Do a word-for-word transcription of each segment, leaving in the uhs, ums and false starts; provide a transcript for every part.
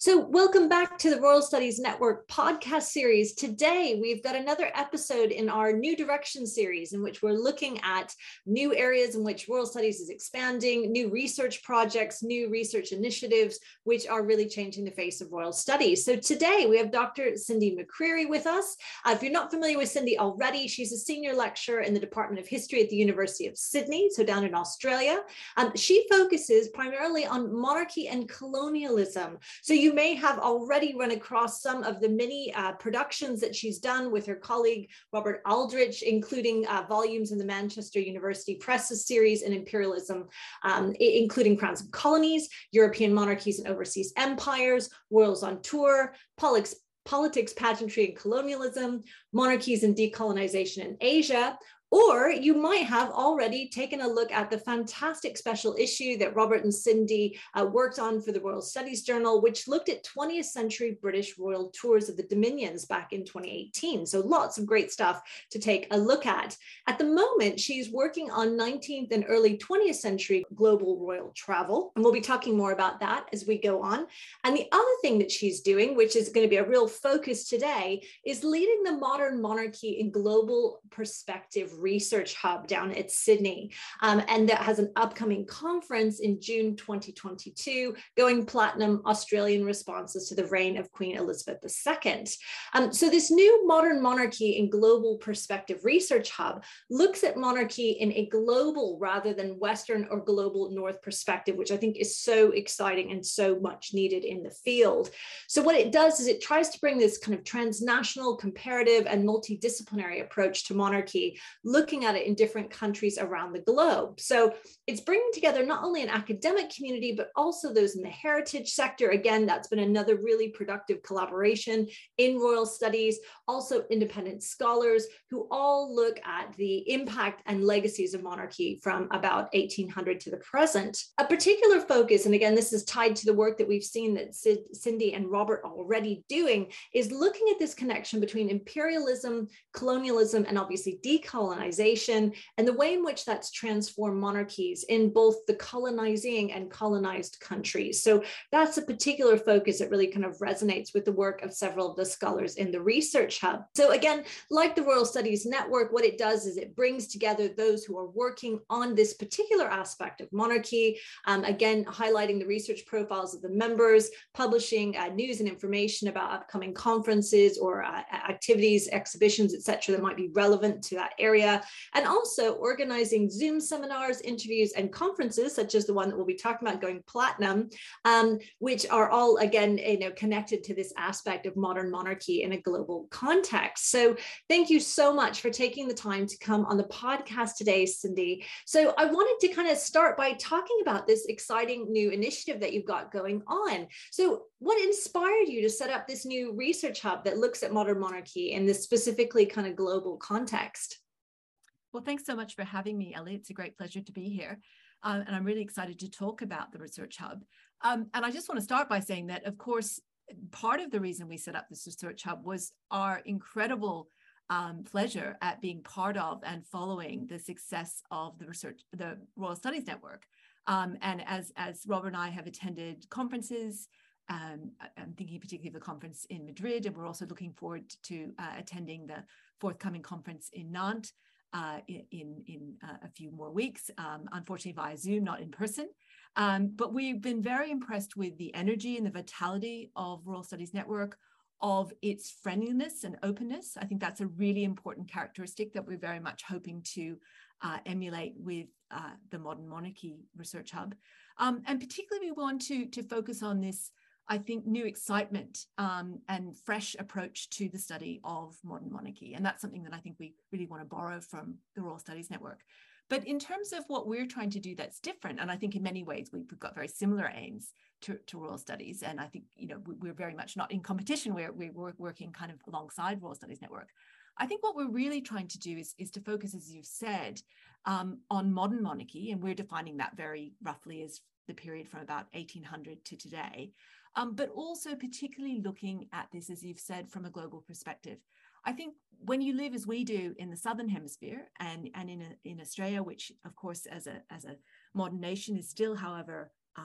So welcome back to the Royal Studies Network podcast series. Today, we've got another episode in our New Direction series in which we're looking at new areas in which Royal Studies is expanding, new research projects, new research initiatives, which are really changing the face of Royal Studies. So today, we have Doctor Cindy McCreary with us. Uh, if you're not familiar with Cindy already, she's a senior lecturer in the Department of History at the University of Sydney, so down in Australia. Um, she focuses primarily on monarchy and colonialism. So you may have already run across some of the many uh, productions that she's done with her colleague, Robert Aldrich, including uh, volumes in the Manchester University Press series and Imperialism, um, including Crowns and Colonies, European Monarchies and Overseas Empires, Royals on Tour, Politics, Politics, Pageantry and Colonialism, Monarchies and Decolonization in Asia. Or you might have already taken a look at the fantastic special issue that Robert and Cindy uh, worked on for the Royal Studies Journal, which looked at twentieth century British royal tours of the Dominions back in twenty eighteen. So lots of great stuff to take a look at. At the moment, she's working on nineteenth and early twentieth century global royal travel. And we'll be talking more about that as we go on. And the other thing that she's doing, which is going to be a real focus today, is leading the Modern Monarchy in Global Perspective Research Hub down at Sydney. Um, and that has an upcoming conference in June twenty twenty-two, Going Platinum, Australian Responses to the Reign of Queen Elizabeth the Second. Um, so this new Modern Monarchy in Global Perspective Research Hub looks at monarchy in a global rather than Western or global North perspective, which I think is so exciting and so much needed in the field. So what it does is it tries to bring this kind of transnational, comparative, and multidisciplinary approach to monarchy, looking at it in different countries around the globe. So it's bringing together not only an academic community, but also those in the heritage sector. Again, that's been another really productive collaboration in Royal Studies, also independent scholars who all look at the impact and legacies of monarchy from about eighteen hundred to the present. A particular focus, and again, this is tied to the work that we've seen that Cindy and Robert are already doing, is looking at this connection between imperialism, colonialism, and obviously decolonization, and the way in which that's transformed monarchies in both the colonizing and colonized countries. So that's a particular focus that really kind of resonates with the work of several of the scholars in the Research Hub. So again, like the Royal Studies Network, what it does is it brings together those who are working on this particular aspect of monarchy, um, again, highlighting the research profiles of the members, publishing uh, news and information about upcoming conferences or uh, activities, exhibitions, et cetera, that might be relevant to that area, and also organizing Zoom seminars, interviews, and conferences, such as the one that we'll be talking about, Going Platinum, um, which are all, again, you know, connected to this aspect of modern monarchy in a global context. So thank you so much for taking the time to come on the podcast today, Cindy. So I wanted to kind of start by talking about this exciting new initiative that you've got going on. So what inspired you to set up this new research hub that looks at modern monarchy in this specifically kind of global context? Well, thanks so much for having me, Ellie. It's a great pleasure to be here. Um, and I'm really excited to talk about the Research Hub. Um, and I just want to start by saying that, of course, part of the reason we set up this Research Hub was our incredible um, pleasure at being part of and following the success of the research, the Royal Studies Network. Um, and as, as Robert and I have attended conferences, um, I'm thinking particularly of the conference in Madrid, and we're also looking forward to uh, attending the forthcoming conference in Nantes uh, in, in uh, a few more weeks, um, unfortunately via Zoom, not in person. Um, but we've been very impressed with the energy and the vitality of Royal Studies Network, of its friendliness and openness. I think that's a really important characteristic that we're very much hoping to uh, emulate with uh, the Modern Monarchy Research Hub. Um, and particularly we want to, to focus on this, I think, new excitement um, and fresh approach to the study of modern monarchy. And that's something that I think we really want to borrow from the Royal Studies Network. But in terms of what we're trying to do that's different, and I think in many ways we've got very similar aims to, to Royal Studies, and I think, you know, we're very much not in competition, we're, we're working kind of alongside Royal Studies Network. I think what we're really trying to do is, is to focus, as you've said, um, on modern monarchy, and we're defining that very roughly as the period from about eighteen hundred to today, um, but also particularly looking at this, as you've said, from a global perspective. I think when you live as we do in the Southern Hemisphere and, and in, a, in Australia, which of course as a, as a modern nation is still, however, um,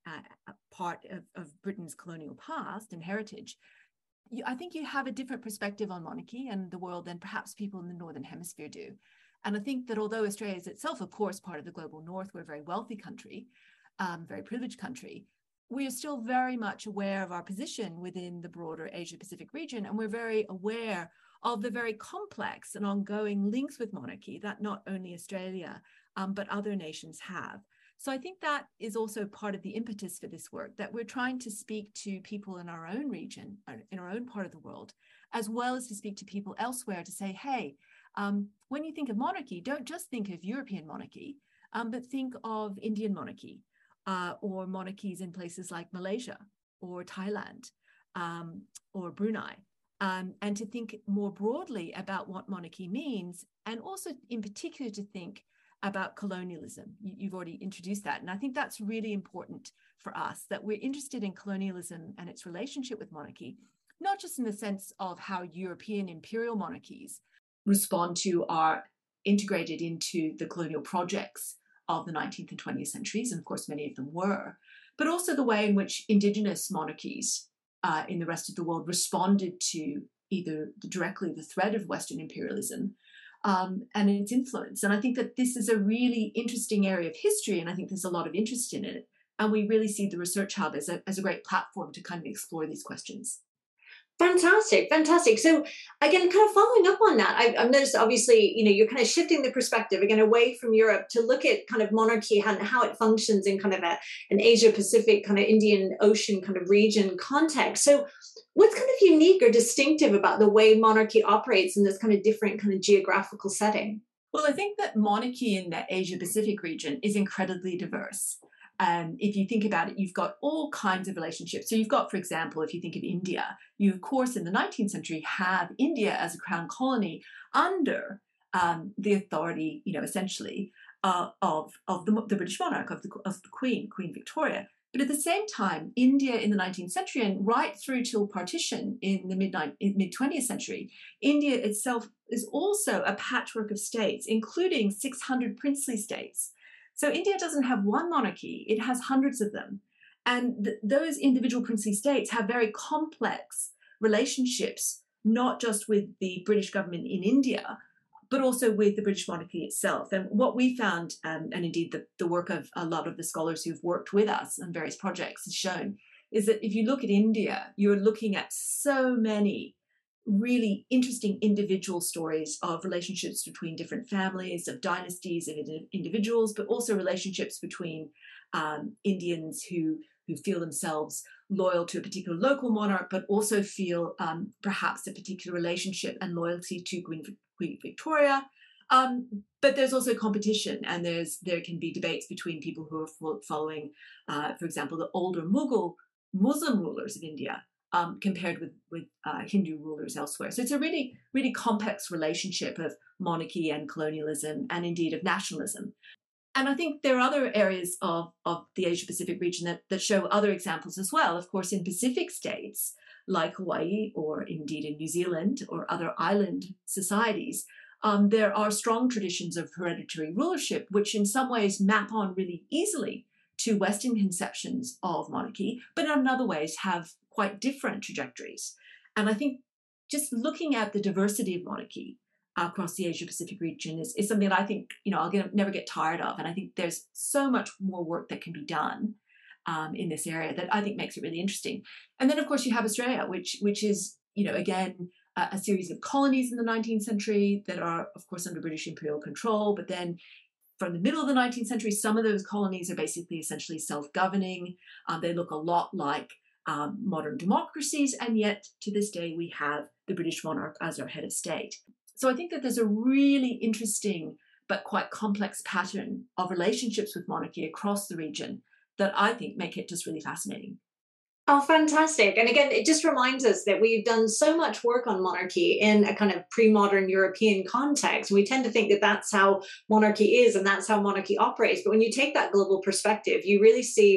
uh, part of, of Britain's colonial past and heritage, you, I think you have a different perspective on monarchy and the world than perhaps people in the Northern Hemisphere do. And I think that although Australia is itself, of course, part of the global North, we're a very wealthy country, um, very privileged country, we are still very much aware of our position within the broader Asia-Pacific region, and we're very aware of the very complex and ongoing links with monarchy that not only Australia, um, but other nations have. So I think that is also part of the impetus for this work, that we're trying to speak to people in our own region, in our own part of the world, as well as to speak to people elsewhere to say, hey, um, when you think of monarchy, don't just think of European monarchy, um, but think of Indian monarchy, uh, or monarchies in places like Malaysia or Thailand, um, or Brunei. Um, and to think more broadly about what monarchy means, and also in particular to think about colonialism. You, you've already introduced that. And I think that's really important for us, that we're interested in colonialism and its relationship with monarchy, not just in the sense of how European imperial monarchies respond to, are integrated into the colonial projects of the nineteenth and twentieth centuries, and of course many of them were, but also the way in which indigenous monarchies uh, in the rest of the world responded to either directly the threat of Western imperialism um, and its influence. And I think that this is a really interesting area of history, and I think there's a lot of interest in it. And we really see the Research Hub as a, as a great platform to kind of explore these questions. Fantastic, fantastic. So again, kind of following up on that, I, I've noticed obviously, you know, you're kind of shifting the perspective again away from Europe to look at kind of monarchy and how it functions in kind of a, an Asia Pacific kind of Indian Ocean kind of region context. So what's kind of unique or distinctive about the way monarchy operates in this kind of different kind of geographical setting? Well, I think that monarchy in the Asia Pacific region is incredibly diverse. Um, if you think about it, you've got all kinds of relationships. So you've got, for example, if you think of India, you, of course, in the nineteenth century have India as a crown colony under um, the authority, you know, essentially, uh, of, of the, the British monarch, of the, of the Queen, Queen Victoria. But at the same time, India in the nineteenth century and right through till partition in the mid-twentieth century, India itself is also a patchwork of states, including six hundred princely states. So India doesn't have one monarchy, it has hundreds of them. And th- those individual princely states have very complex relationships, not just with the British government in India, but also with the British monarchy itself. And what we found, um, and indeed the, the work of a lot of the scholars who've worked with us on various projects has shown, is that if you look at India, you're looking at so many really interesting individual stories of relationships between different families, of dynasties and individuals, but also relationships between um, Indians who, who feel themselves loyal to a particular local monarch, but also feel um, perhaps a particular relationship and loyalty to Queen, Queen Victoria. Um, but there's also competition, and there's there can be debates between people who are following, uh, for example, the older Mughal Muslim rulers of India, Um, compared with, with uh, Hindu rulers elsewhere. So it's a really, really complex relationship of monarchy and colonialism, and indeed of nationalism. And I think there are other areas of, of the Asia-Pacific region that, that show other examples as well. Of course, in Pacific states, like Hawaii, or indeed in New Zealand, or other island societies, um, there are strong traditions of hereditary rulership, which in some ways map on really easily to Western conceptions of monarchy, but in other ways have quite different trajectories. And I think just looking at the diversity of monarchy across the Asia-Pacific region is, is something that I think, you know, I'll get, never get tired of. And I think there's so much more work that can be done um, in this area that I think makes it really interesting. And then, of course, you have Australia, which, which is, you know, again, a, a series of colonies in the nineteenth century that are, of course, under British imperial control. But then from the middle of the nineteenth century, some of those colonies are basically essentially self-governing. Um, they look a lot like Um, modern democracies, and yet to this day we have the British monarch as our head of state. So I think that there's a really interesting but quite complex pattern of relationships with monarchy across the region that I think make it just really fascinating. Oh, fantastic. And again, it just reminds us that we've done so much work on monarchy in a kind of pre-modern European context. We tend to think that that's how monarchy is and that's how monarchy operates. But when you take that global perspective, you really see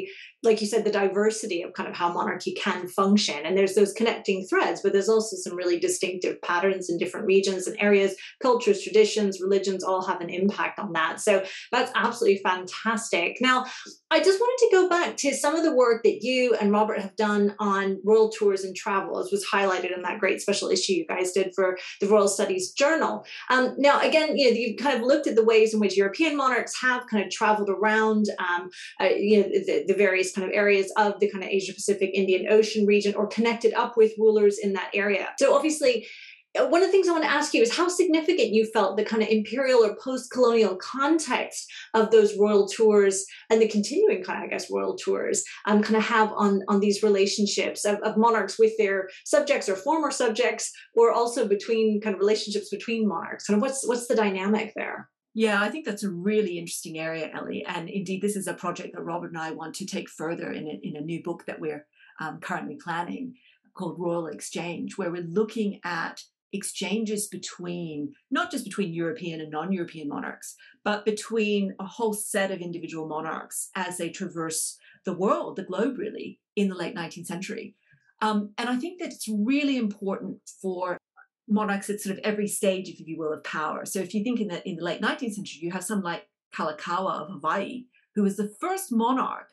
like you said, the diversity of kind of how monarchy can function. And there's those connecting threads, but there's also some really distinctive patterns in different regions and areas, cultures, traditions, religions all have an impact on that. So that's absolutely fantastic. Now, I just wanted to go back to some of the work that you and Robert have done on world tours and travel, as was highlighted in that great special issue you guys did for the Royal Studies Journal. Um, now, again, you know, you've kind of looked at the ways in which European monarchs have kind of traveled around, um, uh, you know, the, the various kind of areas of the kind of Asia Pacific Indian Ocean region, or connected up with rulers in that area. So obviously, one of the things I want to ask you is how significant you felt the kind of imperial or post-colonial context of those royal tours and the continuing kind of, I guess, royal tours um, kind of have on, on these relationships of, of monarchs with their subjects or former subjects, or also between kind of relationships between monarchs. Kind of what's what's the dynamic there? Yeah, I think that's a really interesting area, Ellie. And indeed, this is a project that Robert and I want to take further in a, in a new book that we're um, currently planning called Royal Exchange, where we're looking at exchanges between, not just between European and non-European monarchs, but between a whole set of individual monarchs as they traverse the world, the globe really, in the late nineteenth century. Um, and I think that it's really important for monarchs at sort of every stage, if you will, of power. So if you think in the in the late nineteenth century, you have someone like Kalakaua of Hawaii, who was the first monarch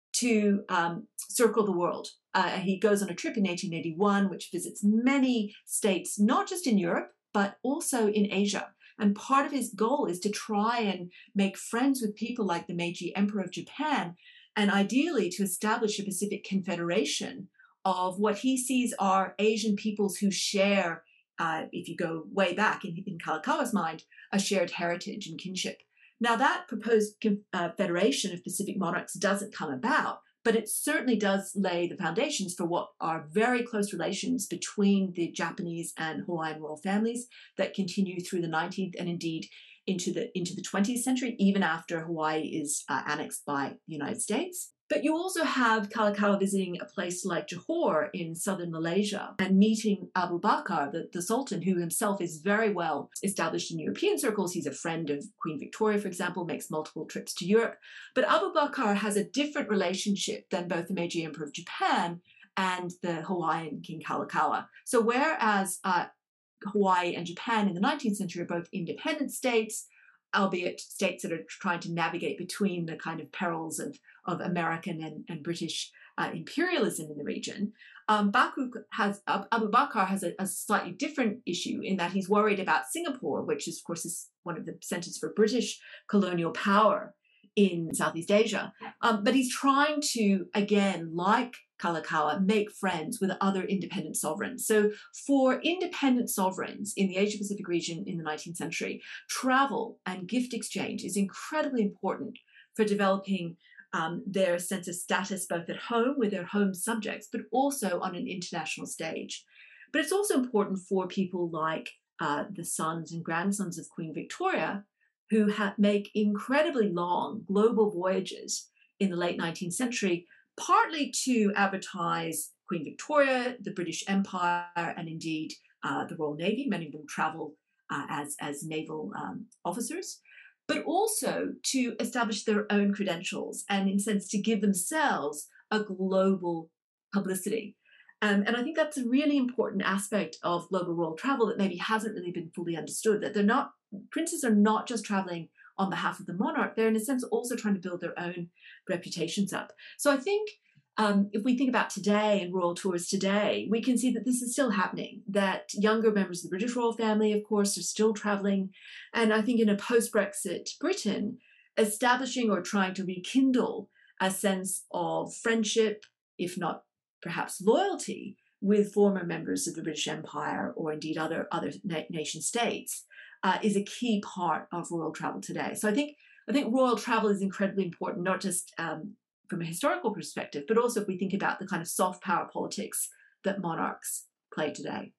to um, circle the world. Uh, he goes on a trip in eighteen eighty-one, which visits many states, not just in Europe, but also in Asia. And part of his goal is to try and make friends with people like the Meiji Emperor of Japan, and ideally to establish a Pacific Confederation of what he sees are Asian peoples who share, uh, if you go way back in, in Kalakaua's mind, a shared heritage and kinship. Now, that proposed uh, federation of Pacific monarchs doesn't come about, but it certainly does lay the foundations for what are very close relations between the Japanese and Hawaiian royal families that continue through the nineteenth and indeed into the into the twentieth century, even after Hawaii is uh, annexed by the United States. But you also have Kalakaua visiting a place like Johor in southern Malaysia and meeting Abu Bakar, the, the Sultan, who himself is very well established in European circles. He's a friend of Queen Victoria, for example, makes multiple trips to Europe. But Abu Bakar has a different relationship than both the Meiji Emperor of Japan and the Hawaiian King Kalakaua. So whereas uh, Hawaii and Japan in the nineteenth century are both independent states, albeit states that are trying to navigate between the kind of perils of, of American and, and British uh, imperialism in the region. Um, Baku has, Abu Bakar has a, a slightly different issue in that he's worried about Singapore, which is, of course, is one of the centers for British colonial power in Southeast Asia. Um, but he's trying to, again, like Kalakaua, make friends with other independent sovereigns. So for independent sovereigns in the Asia-Pacific region in the nineteenth century, travel and gift exchange is incredibly important for developing um, their sense of status both at home with their home subjects, but also on an international stage. But it's also important for people like uh, the sons and grandsons of Queen Victoria, who ha- make incredibly long global voyages in the late nineteenth century, partly to advertise Queen Victoria, the British Empire, and indeed uh, the Royal Navy. Many of them travel uh, as, as naval um, officers, but also to establish their own credentials and, in a sense, to give themselves a global publicity. Um, and I think that's a really important aspect of global royal travel that maybe hasn't really been fully understood, that they're not, princes are not just traveling on behalf of the monarch, they're in a sense also trying to build their own reputations up. So I think um, if we think about today and royal tours today, we can see that this is still happening, that younger members of the British royal family, of course, are still traveling. And I think in a post-Brexit Britain, establishing or trying to rekindle a sense of friendship, if not perhaps loyalty, with former members of the British Empire or indeed other, other na- nation states, Uh, is a key part of royal travel today. So I think I think royal travel is incredibly important, not just um, from a historical perspective, but also if we think about the kind of soft power politics that monarchs play today.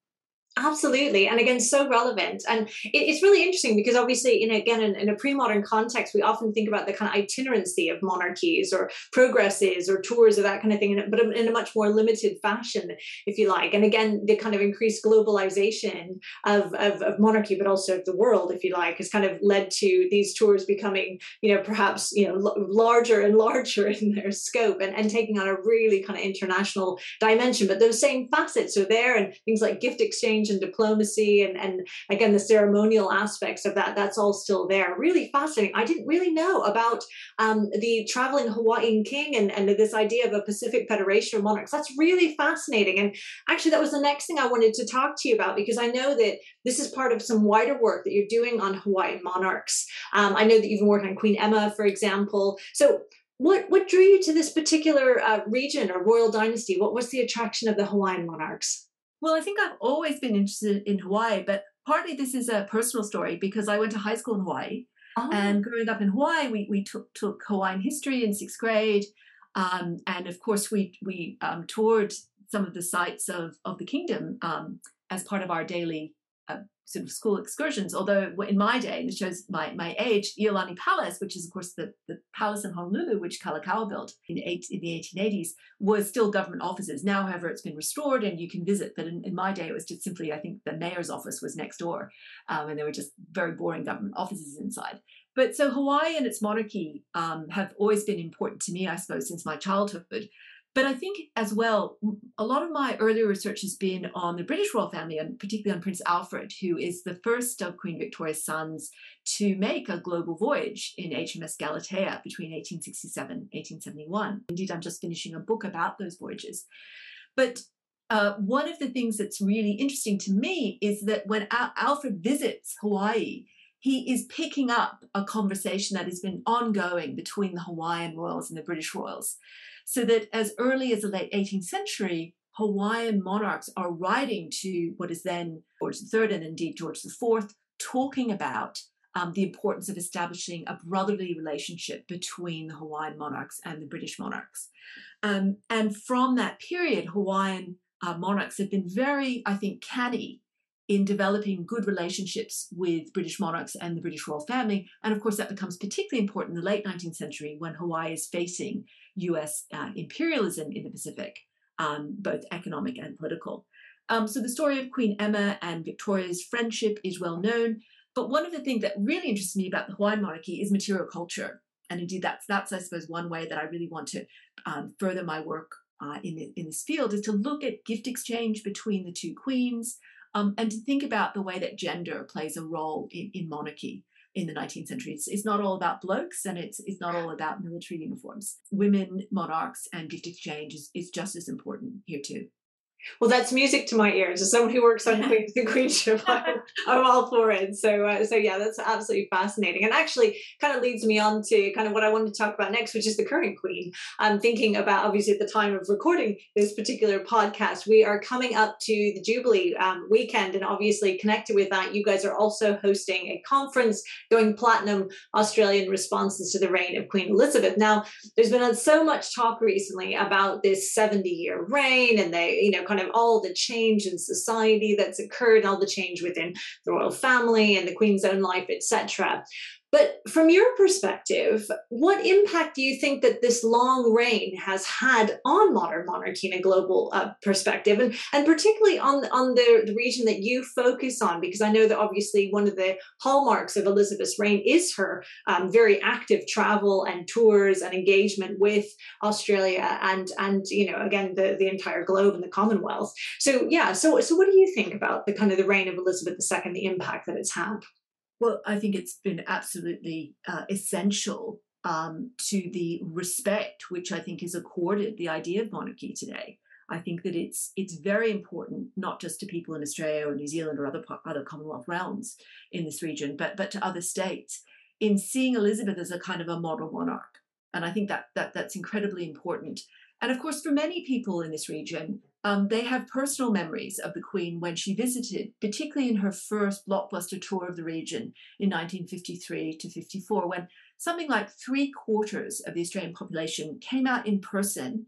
Absolutely. And again, so relevant. And it, it's really interesting because obviously, you know, again, in, in a pre-modern context, we often think about the kind of itinerancy of monarchies or progresses or tours or that kind of thing, but in a much more limited fashion, if you like. And again, the kind of increased globalization of, of, of monarchy, but also of the world, if you like, has kind of led to these tours becoming, you know, perhaps, you know, l- larger and larger in their scope and, and taking on a really kind of international dimension. But those same facets are there, and things like gift exchange and diplomacy and, and again, the ceremonial aspects of that, that's all still there. Really fascinating. I didn't really know about um, the traveling Hawaiian king and, and this idea of a Pacific Federation of monarchs. That's really fascinating. And actually, that was the next thing I wanted to talk to you about, because I know that this is part of some wider work that you're doing on Hawaiian monarchs. Um, I know that you've been working on Queen Emma, for example. So what, what drew you to this particular uh, region or royal dynasty? What was the attraction of the Hawaiian monarchs? Well, I think I've always been interested in Hawaii, but partly this is a personal story because I went to high school in Hawaii. Oh. And growing up in Hawaii, we, we took, took Hawaiian history in sixth grade. Um, and of course, we, we um, toured some of the sites of, of the kingdom um, as part of our daily uh, sort of school excursions. Although in my day, and this shows my, my age, Iolani Palace, which is of course the, the palace in Honolulu, which Kalakaua built in, eight, in the eighteen eighties, was still government offices. Now, however, it's been restored and you can visit. But in, in my day, it was just simply, I think the mayor's office was next door. Um, and there were just very boring government offices inside. But so Hawaii and its monarchy um, have always been important to me, I suppose, since my childhood. But I think as well, a lot of my earlier research has been on the British royal family, and particularly on Prince Alfred, who is the first of Queen Victoria's sons to make a global voyage in H M S Galatea between eighteen sixty-seven and eighteen seventy-one. Indeed, I'm just finishing a book about those voyages. But uh, one of the things that's really interesting to me is that when Al- Alfred visits Hawaii, he is picking up a conversation that has been ongoing between the Hawaiian royals and the British royals. So that as early as the late eighteenth century, Hawaiian monarchs are writing to what is then George the Third and indeed George the Fourth, talking about um, the importance of establishing a brotherly relationship between the Hawaiian monarchs and the British monarchs. Um, and from that period, Hawaiian uh, monarchs have been very, I think, canny in developing good relationships with British monarchs and the British royal family. And of course, that becomes particularly important in the late nineteenth century when Hawaii is facing U S uh, imperialism in the Pacific, um, both economic and political. Um, so the story of Queen Emma and Victoria's friendship is well known. But one of the things that really interests me about the Hawaiian monarchy is material culture. And indeed, that's, that's I suppose, one way that I really want to um, further my work uh, in, the, in this field, is to look at gift exchange between the two queens, Um, and to think about the way that gender plays a role in, in monarchy in the nineteenth century. It's, it's not all about blokes, and it's it's not all about military uniforms. Women, monarchs, and gift exchange is, is just as important here too. Well, that's music to my ears. As someone who works on Queen, the Queenship, I'm, I'm all for it. So, uh, so yeah, that's absolutely fascinating, and actually kind of leads me on to kind of what I wanted to talk about next, which is the current Queen. I'm thinking about, obviously, at the time of recording this particular podcast, we are coming up to the Jubilee um, weekend, and obviously connected with that, you guys are also hosting a conference going platinum: Australian responses to the reign of Queen Elizabeth. Now, there's been so much talk recently about this seventy-year reign, and they, you know, kind of all the change in society that's occurred, all the change within the royal family and the Queen's own life, et cetera. But from your perspective, what impact do you think that this long reign has had on modern monarchy in a global uh, perspective, and, and particularly on, on the, the region that you focus on? Because I know that obviously one of the hallmarks of Elizabeth's reign is her um, very active travel and tours and engagement with Australia and, and you know, again, the, the entire globe and the Commonwealth. So yeah, so, so what do you think about the kind of the reign of Elizabeth the Second, the impact that it's had? Well, I think it's been absolutely uh, essential um, to the respect which I think is accorded the idea of monarchy today. I think that it's it's very important, not just to people in Australia or New Zealand or other other Commonwealth realms in this region, but but to other states, in seeing Elizabeth as a kind of a model monarch. And I think that that that's incredibly important. And of course, for many people in this region, Um, they have personal memories of the Queen when she visited, particularly in her first blockbuster tour of the region in nineteen fifty-three to fifty-four, when something like three quarters of the Australian population came out in person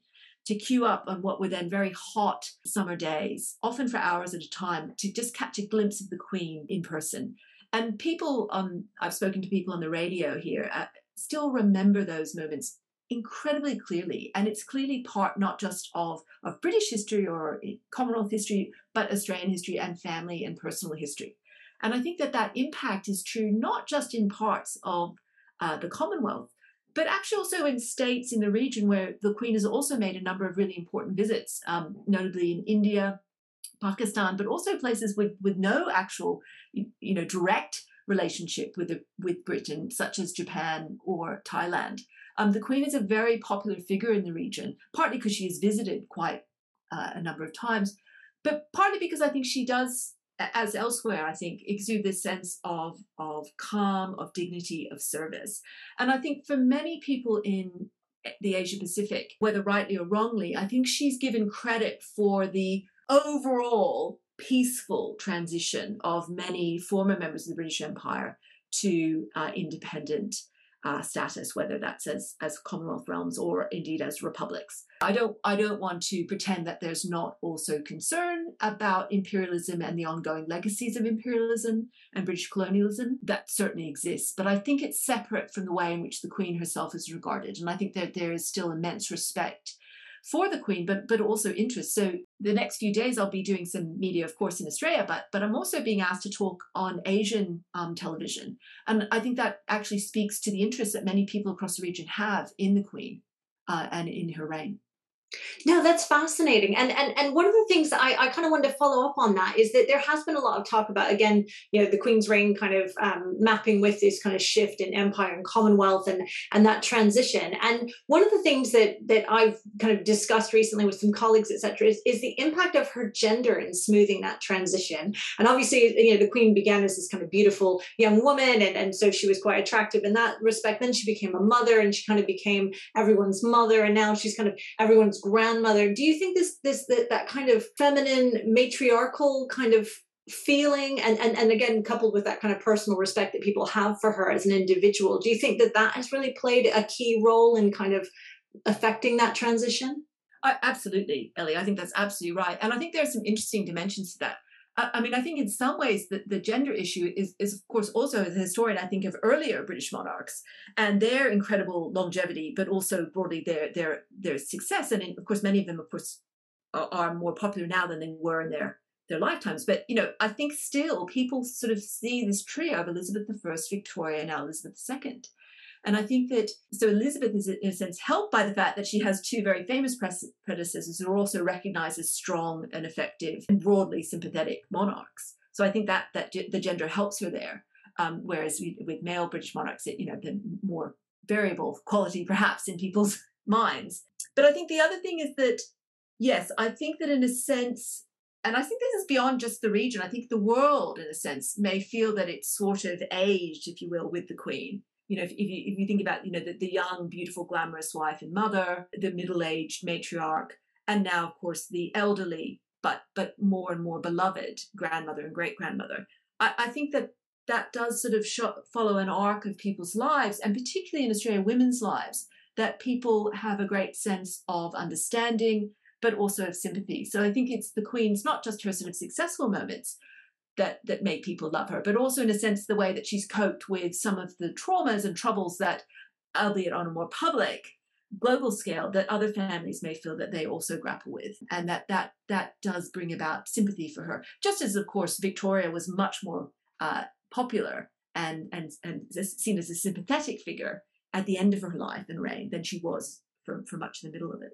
to queue up on what were then very hot summer days, often for hours at a time, to just catch a glimpse of the Queen in person. And people, um, I've spoken to people on the radio here, uh, still remember those moments incredibly clearly. And it's clearly part not just of, of British history or Commonwealth history, but Australian history and family and personal history. And I think that that impact is true not just in parts of uh, the Commonwealth, but actually also in states in the region where the Queen has also made a number of really important visits, um, notably in India, Pakistan, but also places with, with no actual, you know, direct relationship with the, with Britain, such as Japan or Thailand. Um, the Queen is a very popular figure in the region, partly because she has visited quite uh, a number of times, but partly because I think she does, as elsewhere, I think, exude this sense of, of calm, of dignity, of service. And I think for many people in the Asia Pacific, whether rightly or wrongly, I think she's given credit for the overall peaceful transition of many former members of the British Empire to uh, independent uh, status, whether that's as, as Commonwealth realms or indeed as republics. I don't, I don't want to pretend that there's not also concern about imperialism and the ongoing legacies of imperialism and British colonialism. That certainly exists, but I think it's separate from the way in which the Queen herself is regarded. And I think that there is still immense respect for the Queen, but but also interest. So the next few days I'll be doing some media, of course, in Australia, but but I'm also being asked to talk on Asian um, television. And I think that actually speaks to the interest that many people across the region have in the Queen uh, and in her reign. No, that's fascinating. And and and one of the things that I, I kind of wanted to follow up on that is that there has been a lot of talk about, again, you know, the Queen's reign kind of um, mapping with this kind of shift in empire and Commonwealth and, and that transition. And one of the things that that I've kind of discussed recently with some colleagues, et cetera, is, is the impact of her gender in smoothing that transition. And obviously, you know, the Queen began as this kind of beautiful young woman, and, and so she was quite attractive in that respect. Then she became a mother, and she kind of became everyone's mother, and now she's kind of everyone's grandmother. Do you think this this that, that kind of feminine matriarchal kind of feeling and, and and again coupled with that kind of personal respect that people have for her as an individual, do you think that that has really played a key role in kind of affecting that transition? Uh, absolutely, Ellie. I think that's absolutely right. And I think there are some interesting dimensions to that. I mean, I think in some ways the, the gender issue is, is, of course, also as a historian, I think of earlier British monarchs and their incredible longevity, but also broadly their their their success. And in, of course, many of them, of course, are, are more popular now than they were in their, their lifetimes. But, you know, I think still people sort of see this trio of Elizabeth the First, Victoria, and now Elizabeth the Second. And I think that, so Elizabeth is in a sense helped by the fact that she has two very famous predecessors who are also recognized as strong and effective and broadly sympathetic monarchs. So I think that that the gender helps her there. Um, whereas we, with male British monarchs, it, you know, the more variable quality perhaps in people's minds. But I think the other thing is that, yes, I think that in a sense, and I think this is beyond just the region, I think the world in a sense may feel that it's sort of aged, if you will, with the Queen. You know, if, if you if you think about, you know, the, the young, beautiful, glamorous wife and mother, the middle-aged matriarch, and now, of course, the elderly, but but more and more beloved grandmother and great-grandmother. I, I think that that does sort of show, follow an arc of people's lives, and particularly in Australia, women's lives, that people have a great sense of understanding, but also of sympathy. So I think it's the Queen's, not just her sort of successful moments, that that make people love her, but also in a sense the way that she's coped with some of the traumas and troubles that, albeit on a more public, global scale, that other families may feel that they also grapple with, and that that that does bring about sympathy for her. Just as, of course, Victoria was much more uh, popular and and and seen as a sympathetic figure at the end of her life and reign than she was for, for much of the middle of it.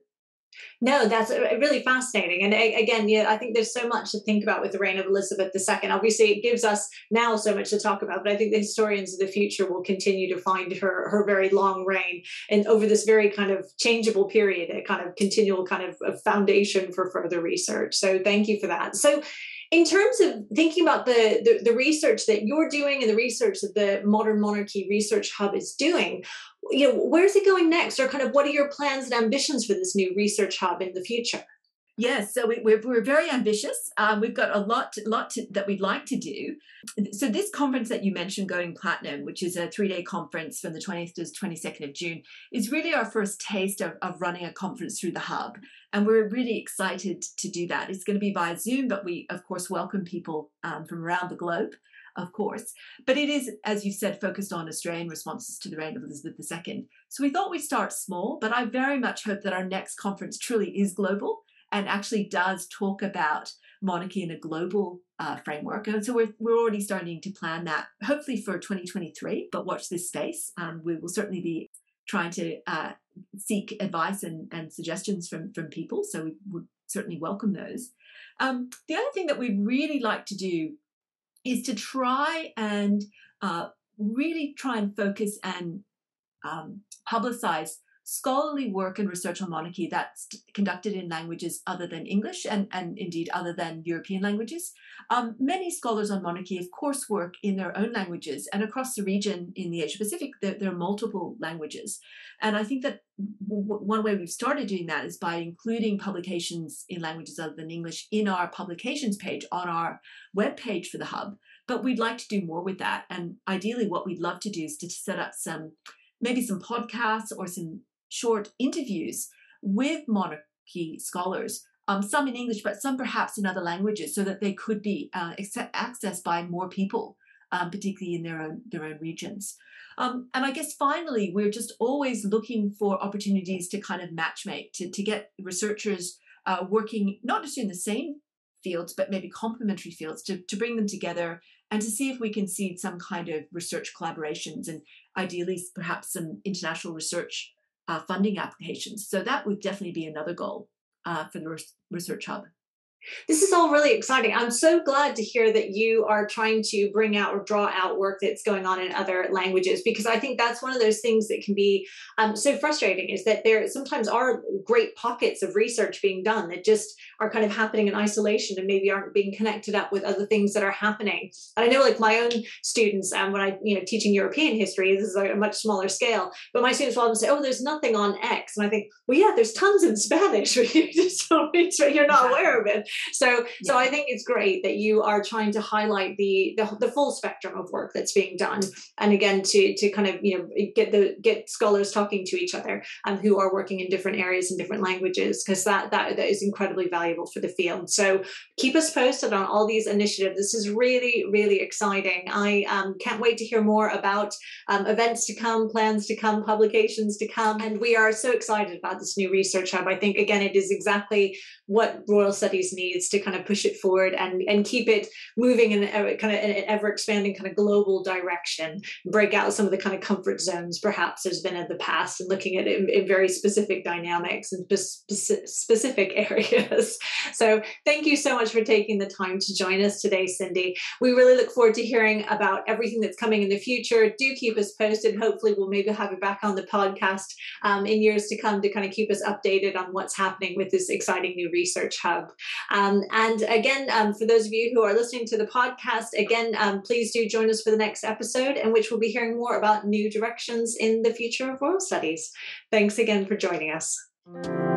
No, that's really fascinating. And again, yeah, I think there's so much to think about with the reign of Elizabeth the Second. Obviously, it gives us now so much to talk about, but I think the historians of the future will continue to find her her very long reign and over this very kind of changeable period, a kind of continual kind of foundation for further research. So thank you for that. So in terms of thinking about the, the, the research that you're doing and the research that the Modern Monarchy Research Hub is doing, you know, where's it going next, or kind of what are your plans and ambitions for this new research hub in the future? Yes, so we, we're, we're very ambitious. Um, we've got a lot, lot to, that we'd like to do. So this conference that you mentioned, Going Platinum, which is a three-day conference from the twentieth to the twenty-second of June, is really our first taste of, of running a conference through the Hub. And we're really excited to do that. It's going to be via Zoom, but we, of course, welcome people um, from around the globe, of course. But it is, as you said, focused on Australian responses to the reign of Elizabeth the Second. So we thought we'd start small, but I very much hope that our next conference truly is global and actually does talk about monarchy in a global uh, framework. And so we're, we're already starting to plan that, hopefully for twenty twenty-three, but watch this space. Um, we will certainly be trying to uh, seek advice and, and suggestions from, from people, so we would certainly welcome those. Um, the other thing that we'd really like to do is to try and uh, really try and focus and um, publicize scholarly work and research on monarchy that's conducted in languages other than English and, and indeed other than European languages. Um, many scholars on monarchy, of course, work in their own languages, and across the region in the Asia Pacific, there, there are multiple languages. And I think that w- one way we've started doing that is by including publications in languages other than English in our publications page on our webpage for the Hub. But we'd like to do more with that. And ideally, what we'd love to do is to set up some, maybe some podcasts or some short interviews with monarchy scholars, um, some in English, but some perhaps in other languages, so that they could be uh, accessed by more people, um, particularly in their own their own regions. Um, and I guess finally, we're just always looking for opportunities to kind of matchmake, to, to get researchers uh, working not just in the same fields, but maybe complementary fields, to, to bring them together and to see if we can seed some kind of research collaborations and ideally perhaps some international research Uh, funding applications. So that would definitely be another goal uh, for the Res- Research Hub. This is all really exciting. I'm so glad to hear that you are trying to bring out or draw out work that's going on in other languages, because I think that's one of those things that can be um, so frustrating, is that there sometimes are great pockets of research being done that just are kind of happening in isolation and maybe aren't being connected up with other things that are happening. And I know, like my own students, um, when I, you know, teaching European history, this is a much smaller scale, but my students will often say, oh, there's nothing on X. And I think, well, yeah, there's tons in Spanish, but you just don't, you're not aware of it. So, yeah. so I think it's great that you are trying to highlight the, the the full spectrum of work that's being done, and again to to kind of you know get the get scholars talking to each other and um, who are working in different areas and different languages, because that, that that is incredibly valuable for the field. So keep us posted on all these initiatives. This is really really exciting. I um, can't wait to hear more about um, events to come, plans to come, publications to come, and we are so excited about this new research hub. I think again it is exactly what Royal Studies needs to kind of push it forward and, and keep it moving in a kind of an ever expanding kind of global direction, break out some of the kind of comfort zones perhaps there's been in the past, and looking at it in, in very specific dynamics and spe- specific areas. So thank you so much for taking the time to join us today, Cindy. We really look forward to hearing about everything that's coming in the future. Do keep us posted. Hopefully we'll maybe have you back on the podcast um, in years to come to kind of keep us updated on what's happening with this exciting new research hub. Um, and again, um, for those of you who are listening to the podcast, again, um, please do join us for the next episode, in which we'll be hearing more about new directions in the future of Royal Studies. Thanks again for joining us.